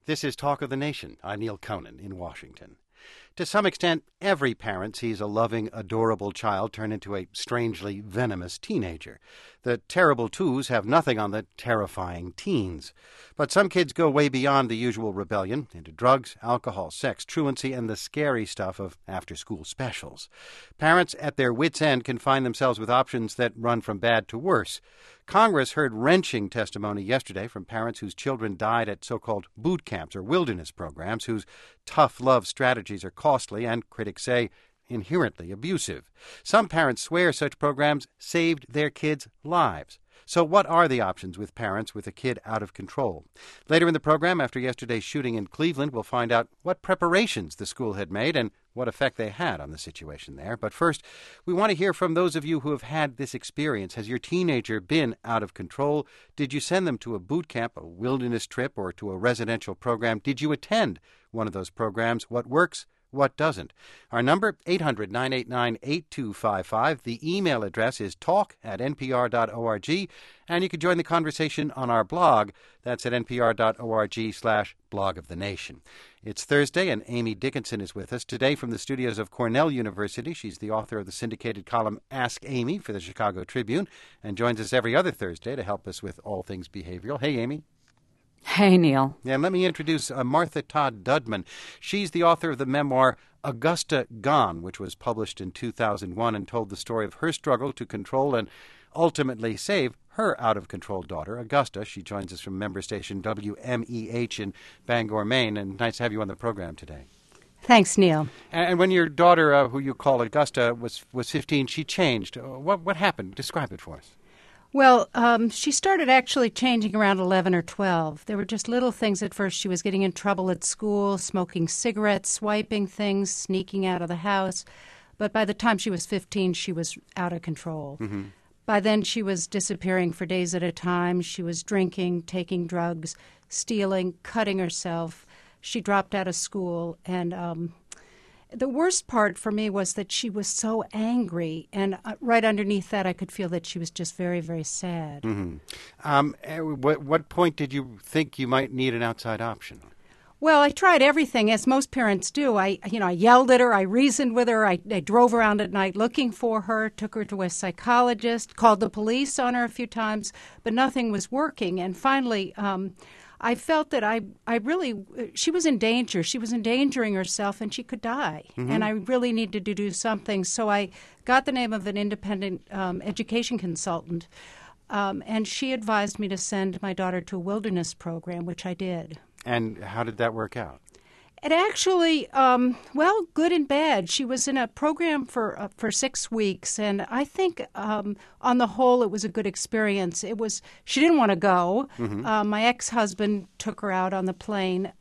This is Talk of the Nation. I'm Neil Conan in Washington. To some extent, every parent sees a loving, adorable child turn into a strangely venomous teenager. The terrible twos have nothing on the terrifying teens. But some kids go way beyond the usual rebellion into drugs, alcohol, sex, truancy, and the scary stuff of after-school specials. Parents at their wits' end can find themselves with options that run from bad to worse. Congress heard wrenching testimony yesterday from parents whose children died at so-called boot camps or wilderness programs, whose tough love strategies are costly and, critics say, inherently abusive. Some parents swear such programs saved their kids' lives. So what are the options with parents with a kid out of control? Later in the program, after yesterday's shooting in Cleveland, we'll find out what preparations the school had made and what effect they had on the situation there. But first, we want to hear from those of you who have had this experience. Has your teenager been out of control? Did you send them to a boot camp, a wilderness trip, or to a residential program? Did you attend one of those programs? What works? What doesn't? Our number, 800-989-8255. The email address is talk@npr.org, and you can join the conversation on our blog. That's at npr.org/blog of the nation. It's Thursday, and Amy Dickinson is with us today from the studios of Cornell University. She's the author of the syndicated column Ask Amy for the Chicago Tribune, and joins us every other Thursday to help us with all things behavioral. Hey, Amy. Hey, Neil. And let me introduce Martha Todd Dudman. She's the author of the memoir Augusta Gone, which was published in 2001 and told the story of her struggle to control and ultimately save her out-of-control daughter, Augusta. She joins us from member station WMEH in Bangor, Maine, and nice to have you on the program today. Thanks, Neil. And when your daughter, who you call Augusta, was 15, she changed. What happened? Describe it for us. Well, she started actually changing around 11 or 12. There were just little things at first. She was getting in trouble at school, smoking cigarettes, swiping things, sneaking out of the house. But by the time she was 15, she was out of control. Mm-hmm. By then, she was disappearing for days at a time. She was drinking, taking drugs, stealing, cutting herself. She dropped out of school, and the worst part for me was that she was so angry, and right underneath that I could feel that she was just very, very sad. Mm-hmm. What point did you think you might need an outside option? Well, I tried everything, as most parents do. I yelled at her, I reasoned with her, I drove around at night looking for her, took her to a psychologist, called the police on her a few times, but nothing was working. And finally, I felt that she was in danger. She was endangering herself, and she could die. Mm-hmm. And I really needed to do something. So I got the name of an independent education consultant, and she advised me to send my daughter to a wilderness program, which I did. And how did that work out? It actually, good and bad. She was in a program for 6 weeks, and I think on the whole it was a good experience. She didn't want to go. Mm-hmm. My ex-husband took her out on the plane.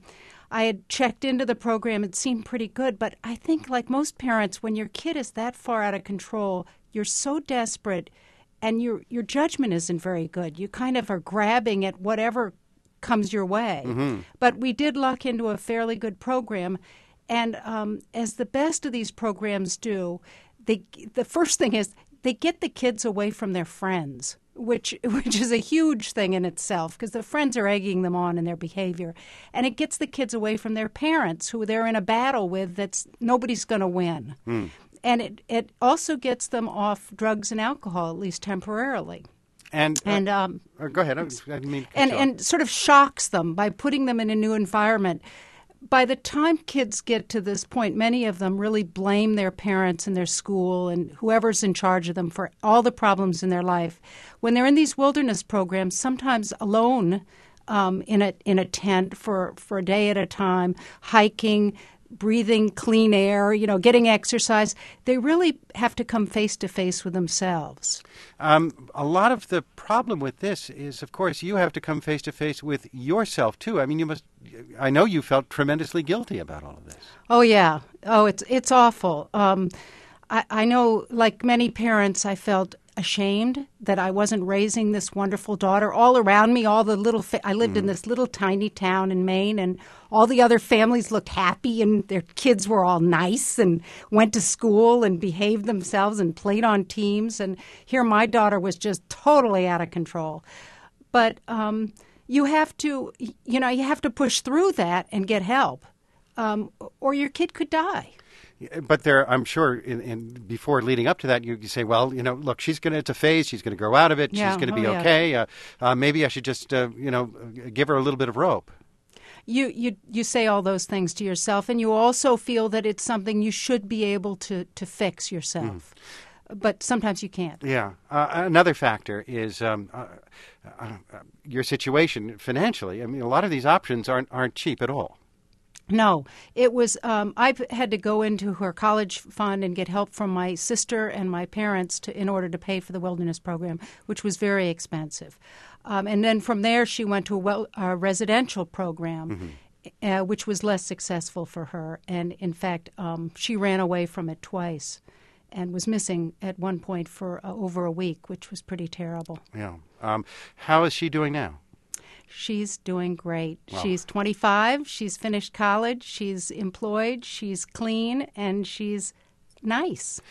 I had checked into the program. It seemed pretty good, but I think like most parents, when your kid is that far out of control, you're so desperate, and your judgment isn't very good. You kind of are grabbing at whatever comes your way. Mm-hmm. But we did luck into a fairly good program, and as the best of these programs do, the first thing is they get the kids away from their friends, which is a huge thing in itself, because the friends are egging them on in their behavior, and it gets the kids away from their parents, who they're in a battle with that's nobody's going to win. And it also gets them off drugs and alcohol, at least temporarily. And go ahead. I didn't mean to cut you off. And sort of shocks them by putting them in a new environment. By the time kids get to this point, many of them really blame their parents and their school and whoever's in charge of them for all the problems in their life. When they're in these wilderness programs, sometimes alone in a tent for a day at a time, hiking, breathing clean air, getting exercise, they really have to come face to face with themselves. A lot of the problem with this is, of course, you have to come face to face with yourself too. I mean, I know you felt tremendously guilty about all of this. Oh yeah. Oh, it's awful. I know, like many parents, I felt ashamed that I wasn't raising this wonderful daughter. All around me, all the little I lived in this little tiny town in Maine, and all the other families looked happy, and their kids were all nice and went to school and behaved themselves and played on teams. And here my daughter was just totally out of control. But you have to, you have to push through that and get help, or your kid could die. But I'm sure, before leading up to that, you say, well, look, it's a phase. She's going to grow out of it. Yeah. She's going to be Oh, yeah. okay. Maybe I should just, give her a little bit of rope. You say all those things to yourself, and you also feel that it's something you should be able to fix yourself. But sometimes you can't. Yeah. Another factor is your situation financially. I mean, a lot of these options aren't cheap at all. No, it was. I've had to go into her college fund and get help from my sister and my parents in order to pay for the wilderness program, which was very expensive. And then from there, she went to a residential program, which was less successful for her. And in fact, she ran away from it twice, and was missing at one point for over a week, which was pretty terrible. Yeah. How is she doing now? She's doing great. Wow. She's 25. She's finished college. She's employed. She's clean, and she's nice.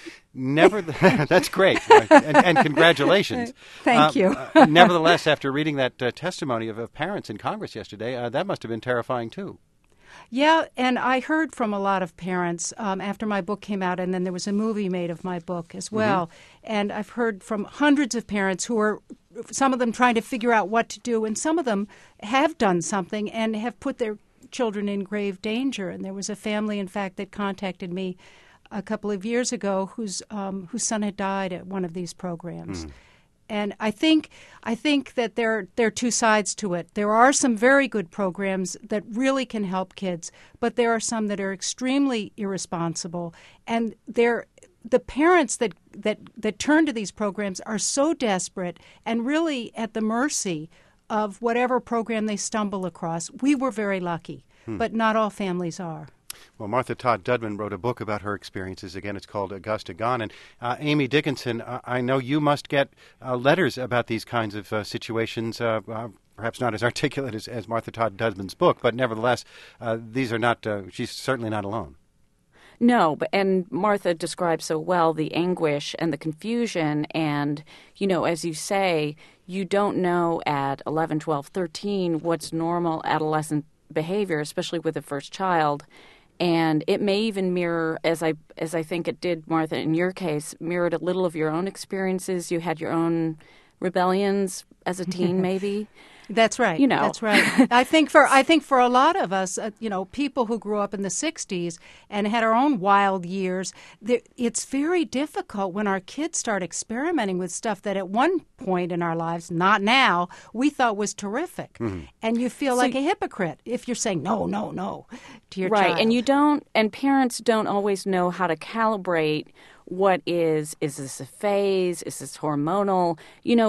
That's great, and congratulations. Thank you. Nevertheless, after reading that testimony of parents in Congress yesterday, that must have been terrifying too. Yeah, and I heard from a lot of parents after my book came out, and then there was a movie made of my book as well. And I've heard from hundreds of parents who are, some of them trying to figure out what to do, and some of them have done something and have put their children in grave danger. And there was a family, in fact, that contacted me a couple of years ago whose son had died at one of these programs. And I think that there are two sides to it. There are some very good programs that really can help kids, but there are some that are extremely irresponsible. And the parents that turn to these programs are so desperate and really at the mercy of whatever program they stumble across. We were very lucky, but not all families are. Well, Martha Todd Dudman wrote a book about her experiences. Again, it's called Augusta Gone. And Amy Dickinson, I know you must get letters about these kinds of situations, perhaps not as articulate as Martha Todd Dudman's book, but nevertheless, these are not, she's certainly not alone. No, and Martha describes so well the anguish and the confusion. And, as you say, you don't know at 11, 12, 13 what's normal adolescent behavior, especially with the first child. And it may even mirror, as I think it did, Martha, in your case, mirrored a little of your own experiences. You had your own rebellions as a teen, maybe. That's right. That's right. I think for a lot of us, people who grew up in the 60s and had our own wild years, it's very difficult when our kids start experimenting with stuff that at one point in our lives, not now, we thought was terrific. And you feel like a hypocrite if you're saying no to your child. Right, and parents don't always know how to calibrate what is this a phase? Is this hormonal?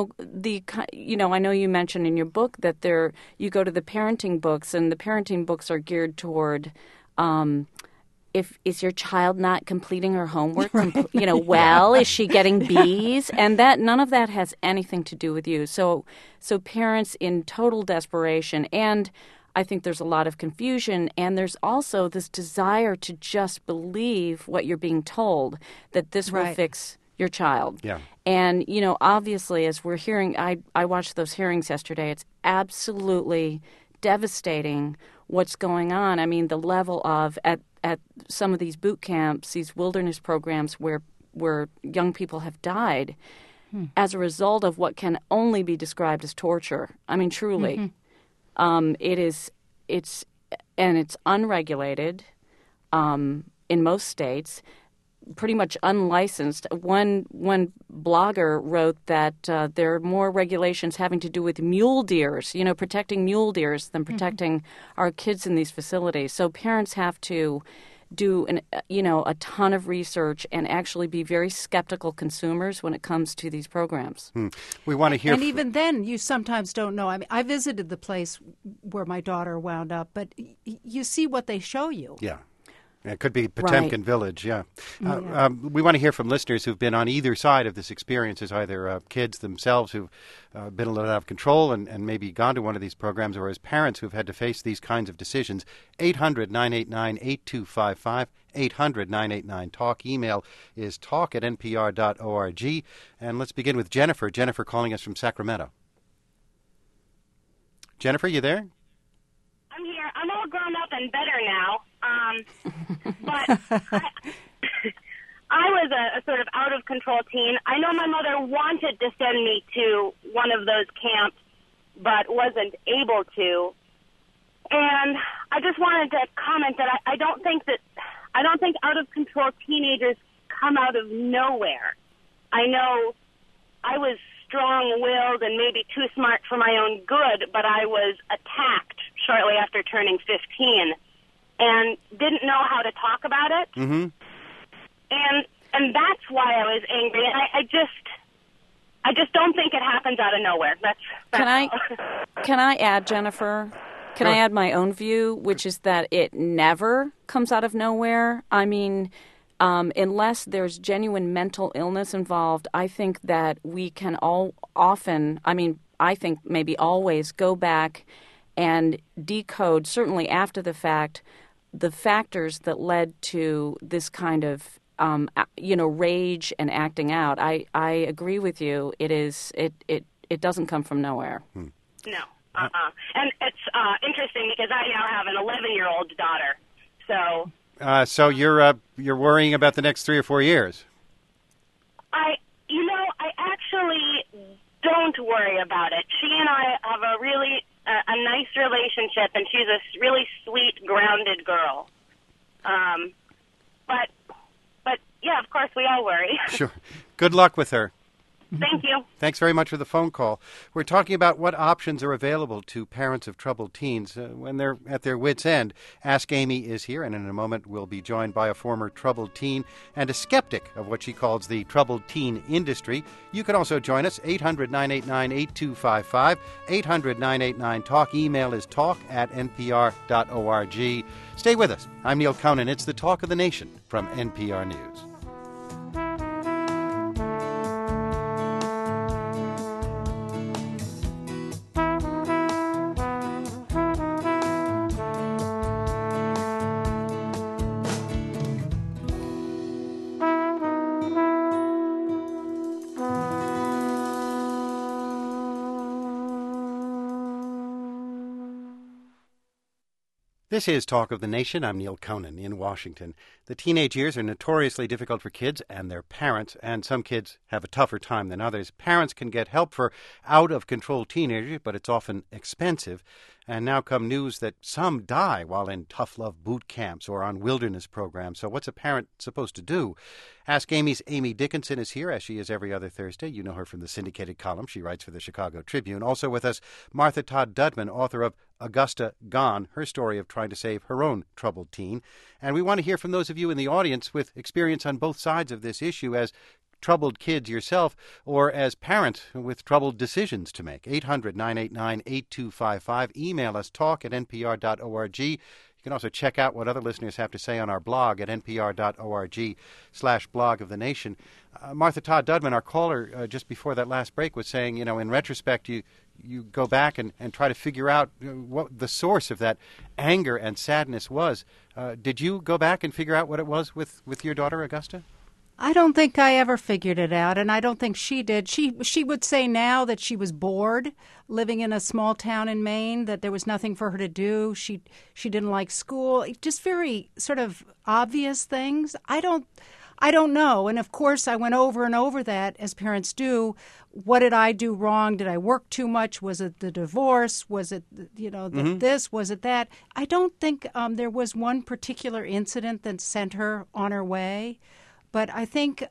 I know you mentioned in your book that you go to the parenting books, and the parenting books are geared toward, is your child not completing her homework? Right. Is she getting B's? And that none of that has anything to do with you. So parents in total desperation, and I think there's a lot of confusion, and there's also this desire to just believe what you're being told, that this will fix your child. Yeah. And, obviously, as we're hearing, I watched those hearings yesterday, it's absolutely devastating what's going on. I mean, the level of, at some of these boot camps, these wilderness programs where young people have died as a result of what can only be described as torture. I mean, truly. It's unregulated in most states, pretty much unlicensed. One blogger wrote that there are more regulations having to do with mule deers, protecting mule deers than protecting our kids in these facilities. So parents have to do a ton of research and actually be very skeptical consumers when it comes to these programs. We want to hear. And even then, you sometimes don't know. I mean, I visited the place where my daughter wound up, but you see what they show you. Yeah. It could be Potemkin Village, yeah. We want to hear from listeners who've been on either side of this experience, as either kids themselves who've been a little out of control and maybe gone to one of these programs, or as parents who've had to face these kinds of decisions. 800-989-8255, 800-989-TALK. Email is talk@npr.org. And let's begin with Jennifer. Jennifer calling us from Sacramento. Jennifer, you there? I'm here. I'm all grown up and better now. But I was a sort of out-of-control teen. I know my mother wanted to send me to one of those camps, but wasn't able to. And I just wanted to comment that I don't think out-of-control teenagers come out of nowhere. I know I was strong-willed and maybe too smart for my own good, but I was attacked shortly after turning 15 and didn't know how to talk about it. Mm-hmm. And that's why I was angry. And I just don't think it happens out of nowhere. Can I add, Jennifer? Can I add my own view, which is that it never comes out of nowhere? I mean, unless there's genuine mental illness involved, I think that we can I think maybe always go back and decode, certainly after the fact, the factors that led to this kind of rage and acting out. I agree with you. It doesn't come from nowhere. No. And it's interesting because I now have an 11-year-old daughter. So you're worrying about the next 3 or 4 years. I actually don't worry about it. She and I have a really a nice relationship, and she's a really sweet, grounded girl. But yeah, of course we all worry. Sure. Good luck with her. Thank you. Thanks very much for the phone call. We're talking about what options are available to parents of troubled teens when they're at their wits' end. Ask Amy is here, and in a moment we'll be joined by a former troubled teen and a skeptic of what she calls the troubled teen industry. You can also join us, 800-989-8255, 800-989-TALK. Email is talk@npr.org. Stay with us. I'm Neil Conan. It's the Talk of the Nation from NPR News. This is Talk of the Nation. I'm Neil Conan in Washington. The teenage years are notoriously difficult for kids and their parents, and some kids have a tougher time than others. Parents can get help for out-of-control teenagers, but it's often expensive. And now come news that some die while in tough love boot camps or on wilderness programs. So what's a parent supposed to do? Ask Amy's Amy Dickinson is here, as she is every other Thursday. You know her from the syndicated column. She writes for the Chicago Tribune. Also with us, Martha Todd Dudman, author of Augusta Gone, her story of trying to save her own troubled teen. And we want to hear from those of you in the audience with experience on both sides of this issue as troubled kids yourself or as parents with troubled decisions to make. 800-989-8255. Email us, talk@npr.org. You can also check out what other listeners have to say on our blog at npr.org/blog of the nation. Martha Todd Dudman, our caller just before that last break, was saying, in retrospect, you go back and try to figure out what the source of that anger and sadness was. Did you go back and figure out what it was with your daughter, Augusta? I don't think I ever figured it out, and I don't think she did. She would say now that she was bored living in a small town in Maine, that there was nothing for her to do. She didn't like school. Just very sort of obvious things. I don't know. And of course, I went over and over that, as parents do. What did I do wrong? Did I work too much? Was it the divorce? Was it, this? Was it that? I don't think there was one particular incident that sent her on her way. But I think,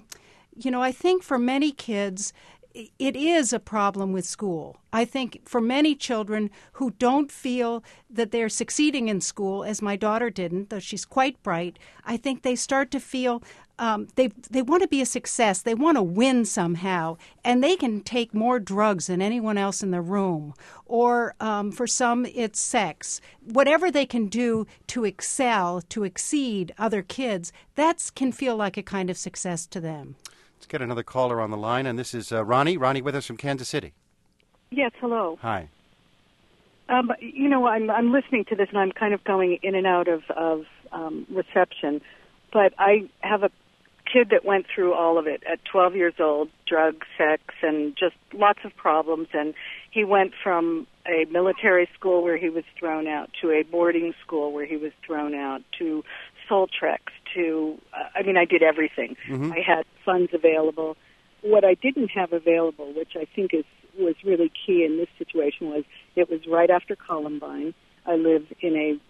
I think for many kids, it is a problem with school. I think for many children who don't feel that they're succeeding in school, as my daughter didn't, though she's quite bright, I think they start to feel they want to be a success. They want to win somehow, and they can take more drugs than anyone else in the room. Or for some, it's sex. Whatever they can do to excel, to exceed other kids, that can feel like a kind of success to them. Let's get another caller on the line, and this is Ronnie. Ronnie with us from Kansas City. Yes, hello. Hi. I'm listening to this, and I'm kind of going in and out of reception. But I have a kid that went through all of it at 12 years old, drugs, sex, and just lots of problems. And He went from a military school where he was thrown out to a boarding school where he was thrown out to Soul Treks to, I did everything. Mm-hmm. I had funds available. What I didn't have available, which I think was really key in this situation, was it was right after Columbine. I lived in a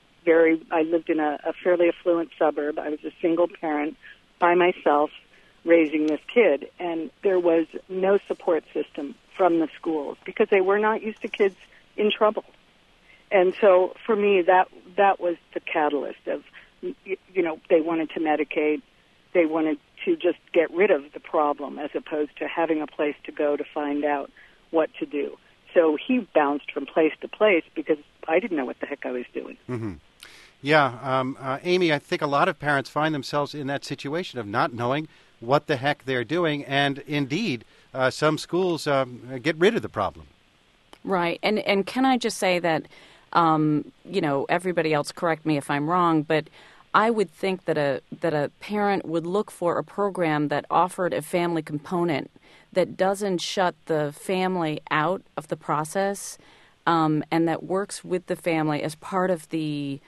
fairly affluent suburb. I was a single parent by myself raising this kid, and there was no support system from the schools because they were not used to kids in trouble. And so for me, that was the catalyst of, they wanted to medicate. They wanted to just get rid of the problem as opposed to having a place to go to find out what to do. So he bounced from place to place because I didn't know what the heck I was doing. Mm-hmm. Yeah, Amy, I think a lot of parents find themselves in that situation of not knowing what the heck they're doing, and indeed, some schools get rid of the problem. Right, and can I just say that, everybody else correct me if I'm wrong, but I would think that a parent would look for a program that offered a family component that doesn't shut the family out of the process, and that works with the family as part of the,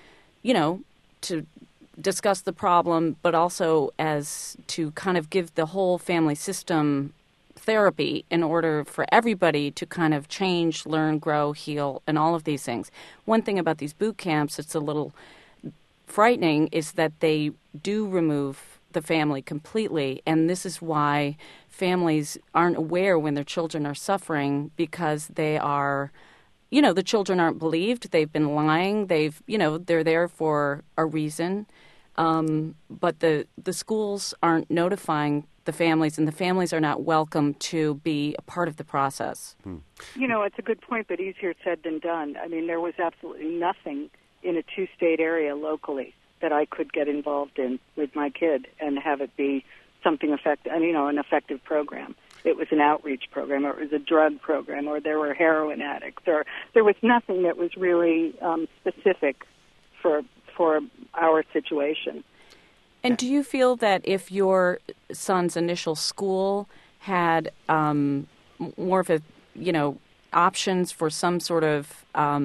to discuss the problem, but also as to kind of give the whole family system therapy in order for everybody to kind of change, learn, grow, heal, and all of these things. One thing about these boot camps that's a little frightening is that they do remove the family completely, and this is why families aren't aware when their children are suffering because they are, the children aren't believed, they've been lying, they're there for a reason, but the schools aren't notifying the families, and the families are not welcome to be a part of the process. It's a good point, but easier said than done. There was absolutely nothing in a two-state area locally that I could get involved in with my kid and have it be something effective, an effective program. It was an outreach program, or it was a drug program, or there were heroin addicts, or there was nothing that was really specific for our situation. And do you feel that if your son's initial school had more of a, options for some sort of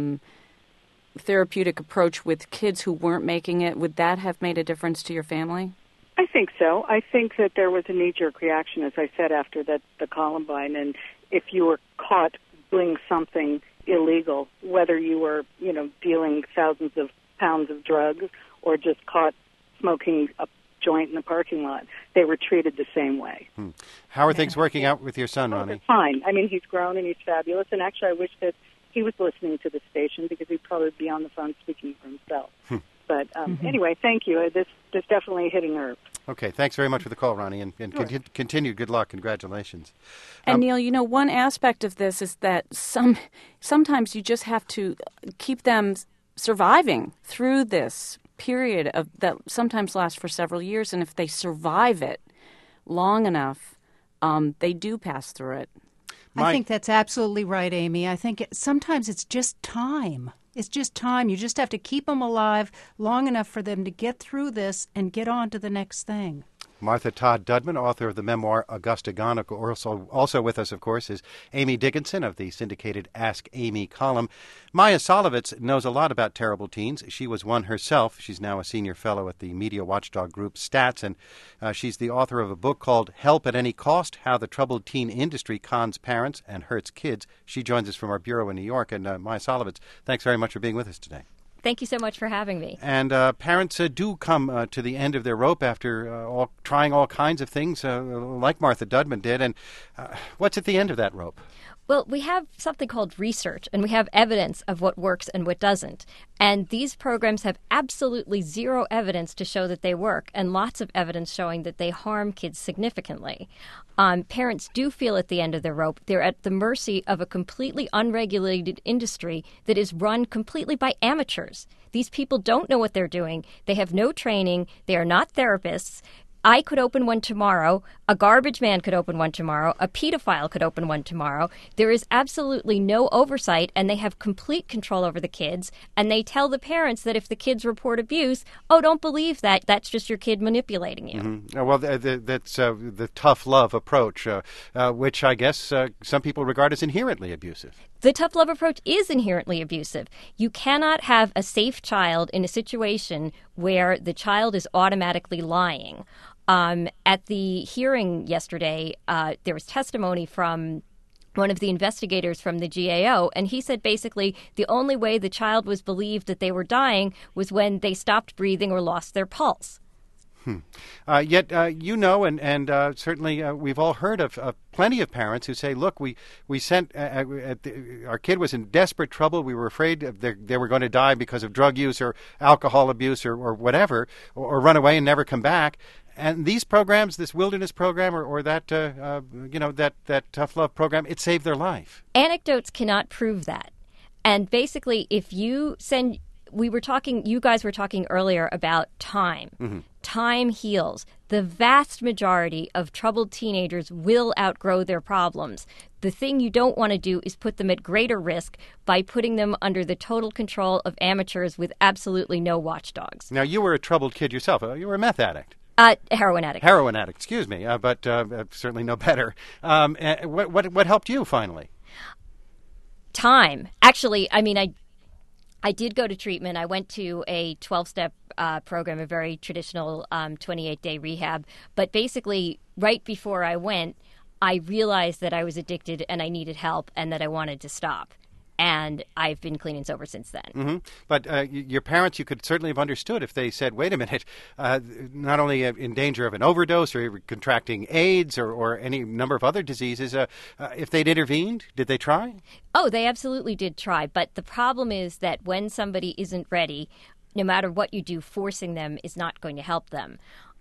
therapeutic approach with kids who weren't making it, would that have made a difference to your family? I think so. I think that there was a knee-jerk reaction, as I said, after the Columbine, and if you were caught doing something illegal, whether you were, dealing thousands of pounds of drugs or just caught smoking a joint in the parking lot, they were treated the same way. How are things working out with your son, Ronnie? Fine. He's grown and he's fabulous, and actually I wish that he was listening to the station because he'd probably be on the phone speaking for himself. But anyway, thank you. This definitely hit a nerve. Okay, thanks very much for the call, Ronnie, and Sure. Continued good luck. Congratulations. And Neil, one aspect of this is that sometimes you just have to keep them surviving through this period that sometimes lasts for several years, and if they survive it long enough, they do pass through it. I think that's absolutely right, Amy. I think sometimes it's just time. It's just time. You just have to keep them alive long enough for them to get through this and get on to the next thing. Martha Todd Dudman, author of the memoir Augusta Gone. Also with us, of course, is Amy Dickinson of the syndicated Ask Amy column. Maya Solovitz knows a lot about terrible teens. She was one herself. She's now a senior fellow at the media watchdog group Stats, and she's the author of a book called Help at Any Cost, How the Troubled Teen Industry Cons Parents and Hurts Kids. She joins us from our bureau in New York. And Maya Solovitz, thanks very much for being with us today. Thank you so much for having me. And parents do come to the end of their rope after trying all kinds of things, like Martha Dudman did. And what's at the end of that rope? Well, we have something called research, and we have evidence of what works and what doesn't. And these programs have absolutely zero evidence to show that they work, and lots of evidence showing that they harm kids significantly. Parents do feel at the end of their rope. They're at the mercy of a completely unregulated industry that is run completely by amateurs. These people don't know what they're doing. They have no training. They are not therapists. I could open one tomorrow. A garbage man could open one tomorrow. A pedophile could open one tomorrow. There is absolutely no oversight, and they have complete control over the kids. And they tell the parents that if the kids report abuse, oh, don't believe that. That's just your kid manipulating you. Mm-hmm. Well, that's the tough love approach, which I guess some people regard as inherently abusive. The tough love approach is inherently abusive. You cannot have a safe child in a situation where the child is automatically lying. At the hearing yesterday, there was testimony from one of the investigators from the GAO, and he said basically the only way the child was believed that they were dying was when they stopped breathing or lost their pulse. Yet, and certainly we've all heard of plenty of parents who say, look, we sent, our kid was in desperate trouble. We were afraid they were going to die because of drug use or alcohol abuse or whatever, or run away and never come back. And these programs, this wilderness program or that, that tough love program, it saved their life. Anecdotes cannot prove that. And basically, if you send... you guys were talking earlier about time. Mm-hmm. Time heals. The vast majority of troubled teenagers will outgrow their problems. The thing you don't want to do is put them at greater risk by putting them under the total control of amateurs with absolutely no watchdogs. Now, you were a troubled kid yourself. You were a meth addict. Heroin addict. Heroin addict, excuse me, but certainly no better. What helped you finally? Time. Actually, I did go to treatment. I went to a 12-step program, a very traditional 28-day rehab. But basically, right before I went, I realized that I was addicted and I needed help and that I wanted to stop. And I've been clean and sober since then. Mm-hmm. But your parents, you could certainly have understood if they said, wait a minute, not only in danger of an overdose or contracting AIDS or any number of other diseases, if they'd intervened, did they try? Oh, they absolutely did try. But the problem is that when somebody isn't ready, no matter what you do, forcing them is not going to help them.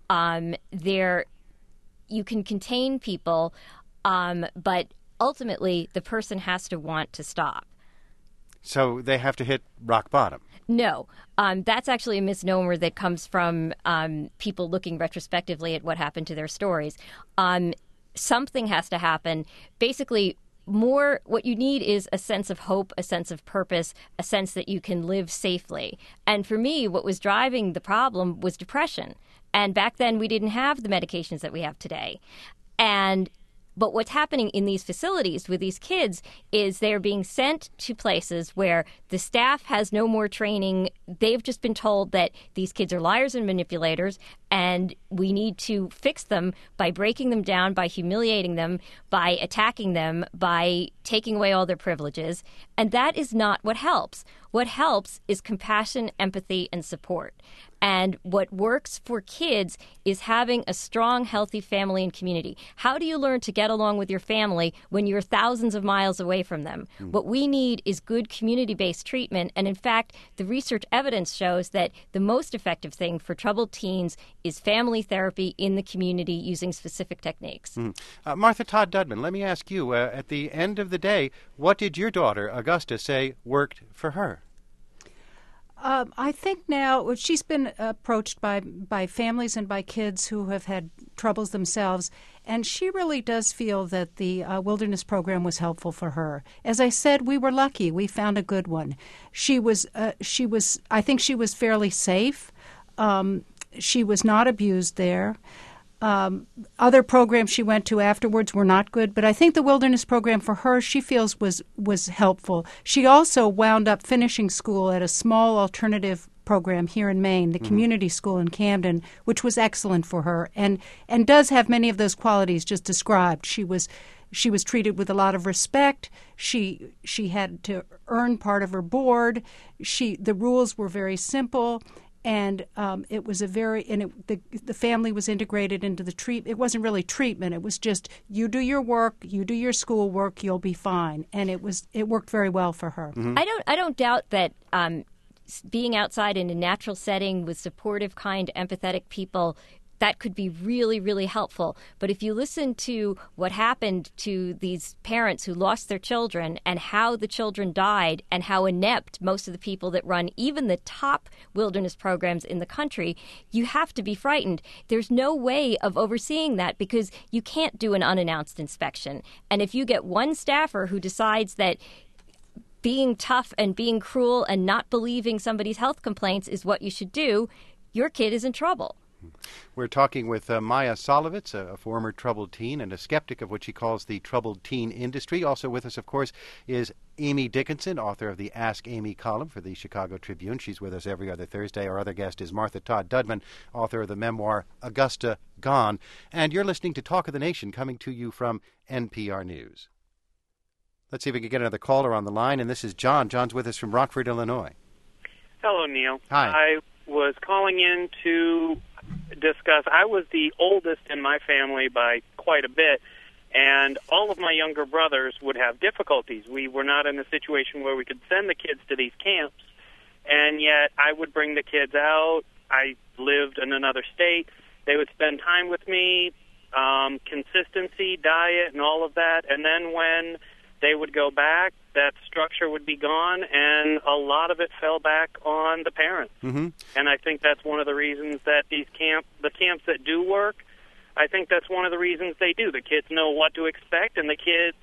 You can contain people, but ultimately the person has to want to stop. So they have to hit rock bottom. No. That's actually a misnomer that comes from people looking retrospectively at what happened to their stories. Something has to happen. Basically, what you need is a sense of hope, a sense of purpose, a sense that you can live safely. And for me, what was driving the problem was depression. And back then, we didn't have the medications that we have today. But what's happening in these facilities with these kids is they're being sent to places where the staff has no more training. They've just been told that these kids are liars and manipulators, and we need to fix them by breaking them down, by humiliating them, by attacking them, by taking away all their privileges. And that is not what helps. What helps is compassion, empathy, and support. And what works for kids is having a strong, healthy family and community. How do you learn to get along with your family when you're thousands of miles away from them? What we need is good community-based treatment. And in fact, the research evidence shows that the most effective thing for troubled teens is family therapy in the community using specific techniques. Martha Todd Dudman, let me ask you, at the end of the day, what did your daughter, Augusta, say worked for her? I think now she's been approached by families and by kids who have had troubles themselves, and she really does feel that the wilderness program was helpful for her. As I said, we were lucky; we found a good one. I think she was fairly safe. She was not abused there. Other programs she went to afterwards were not good, but I think the wilderness program for her, she feels was helpful. She also wound up finishing school at a small alternative program here in Maine, the community school in Camden, which was excellent for her and does have many of those qualities just described. She was treated with a lot of respect. She had to earn part of her board. The rules were very simple. And it was the family was integrated into the treatment. It wasn't really treatment. It was just, you do your work, you do your schoolwork, you'll be fine. And it worked very well for her. Mm-hmm. I don't doubt that being outside in a natural setting with supportive, kind, empathetic people that could be really, really helpful. But if you listen to what happened to these parents who lost their children and how the children died and how inept most of the people that run even the top wilderness programs in the country, you have to be frightened. There's no way of overseeing that because you can't do an unannounced inspection. And if you get one staffer who decides that being tough and being cruel and not believing somebody's health complaints is what you should do, your kid is in trouble. We're talking with Maya Solovitz, a former troubled teen and a skeptic of what she calls the troubled teen industry. Also with us, of course, is Amy Dickinson, author of the Ask Amy column for the Chicago Tribune. She's with us every other Thursday. Our other guest is Martha Todd Dudman, author of the memoir Augusta Gone. And you're listening to Talk of the Nation, coming to you from NPR News. Let's see if we can get another caller on the line, and this is John. John's with us from Rockford, Illinois. Hello, Neil. Hi. I was calling in to discuss. I was the oldest in my family by quite a bit, and all of my younger brothers would have difficulties. We were not in a situation where we could send the kids to these camps, and yet I would bring the kids out. I lived in another state. They would spend time with me, consistency, diet, and all of that, and then when they would go back, that structure would be gone, and a lot of it fell back on the parents. Mm-hmm. And I think that's one of the reasons that the camps that do work, I think that's one of the reasons they do. The kids know what to expect, and the kids,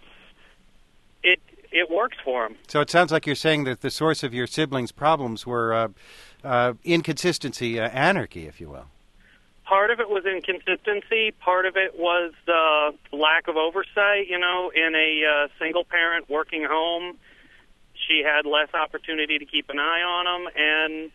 it works for them. So it sounds like you're saying that the source of your siblings' problems were inconsistency, anarchy, if you will. Part of it was inconsistency. Part of it was lack of oversight. You know, in a single-parent working home, she had less opportunity to keep an eye on them. And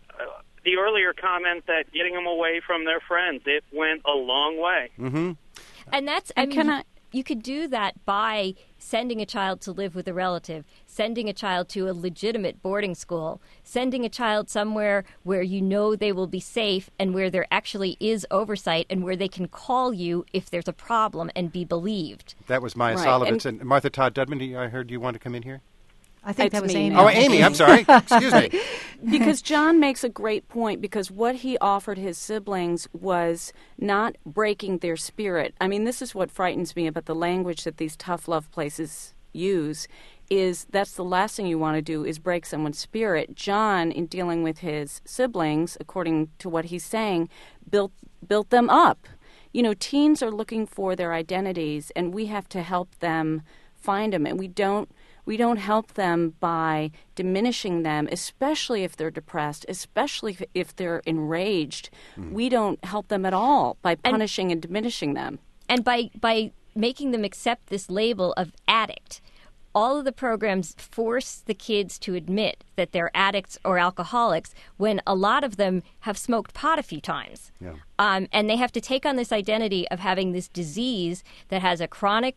the earlier comment that getting them away from their friends, it went a long way. Mm-hmm. And that's, you could do that by sending a child to live with a relative, sending a child to a legitimate boarding school, sending a child somewhere where you know they will be safe and where there actually is oversight and where they can call you if there's a problem and be believed. That was Maya Solovitz. And Martha Todd Dudman, I heard you want to come in here? I think that was Amy. Oh, Amy, I'm sorry. Excuse me. Because John makes a great point, because what he offered his siblings was not breaking their spirit. I mean, this is what frightens me about the language that these tough love places use, is that's the last thing you want to do is break someone's spirit. John, in dealing with his siblings, according to what he's saying, built them up. You know, teens are looking for their identities, and we have to help them find them, and we don't help them by diminishing them, especially if they're depressed, especially if they're enraged. We don't help them at all by punishing and diminishing them. And by making them accept this label of addict. All of the programs force the kids to admit that they're addicts or alcoholics when a lot of them have smoked pot a few times. Yeah. And they have to take on this identity of having this disease that has a chronic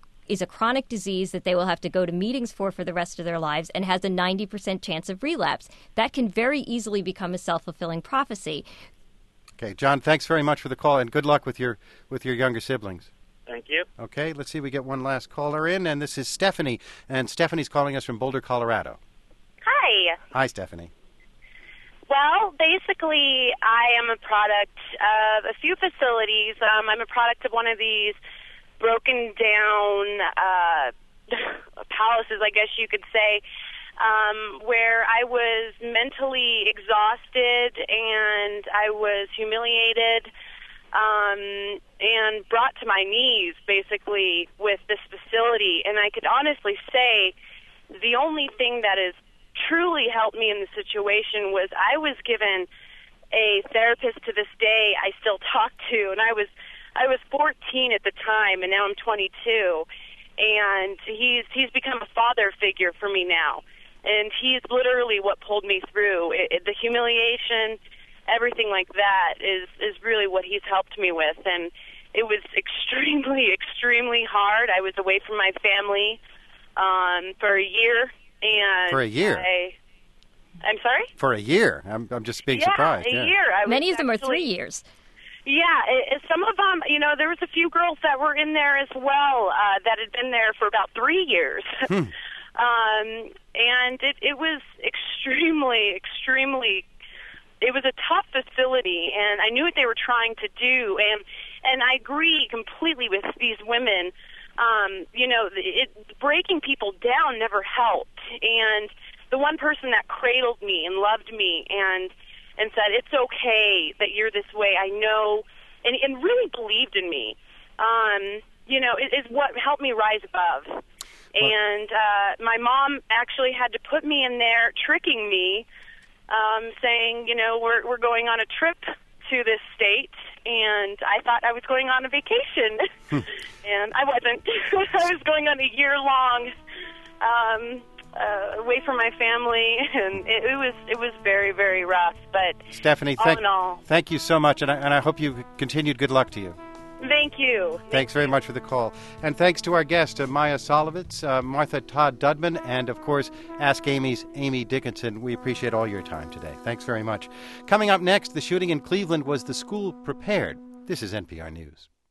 disease that they will have to go to meetings for the rest of their lives and has a 90% chance of relapse. That can very easily become a self-fulfilling prophecy. Okay, John, thanks very much for the call, and good luck with your younger siblings. Thank you. Okay, let's see. We get one last caller in, and this is Stephanie. And Stephanie's calling us from Boulder, Colorado. Hi. Hi, Stephanie. Well, basically, I am a product of a few facilities. I'm a product of one of these broken down palaces, I guess you could say, where I was mentally exhausted and I was humiliated and brought to my knees, basically, with this facility. And I could honestly say the only thing that has truly helped me in the situation was I was given a therapist to this day I still talk to, and I was 14 at the time, and now I'm 22, and he's become a father figure for me now, and he's literally what pulled me through. The humiliation, everything like that is really what he's helped me with, and it was extremely, extremely hard. I was away from my family for a year, and for a year. I'm sorry? For a year. I'm just being surprised. A year. Many of them are 3 years. Yeah, some of them, there was a few girls that were in there as well that had been there for about 3 years. And it was extremely, extremely it was a tough facility, and I knew what they were trying to do, and I agree completely with these women. Breaking people down never helped, and the one person that cradled me and loved me and said, it's okay that you're this way, I know, and really believed in me, is what helped me rise above. And my mom actually had to put me in there, tricking me, saying, we're going on a trip to this state, and I thought I was going on a vacation, and I wasn't. I was going on a year-long away from my family, and it was very, very rough. But Stephanie, thank you so much, and I hope you continued good luck to you. Thank you. Thanks very much for the call. And thanks to our guest, Maya Solovitz, Martha Todd Dudman, and, of course, Ask Amy's Amy Dickinson. We appreciate all your time today. Thanks very much. Coming up next, the shooting in Cleveland. Was the school prepared? This is NPR News.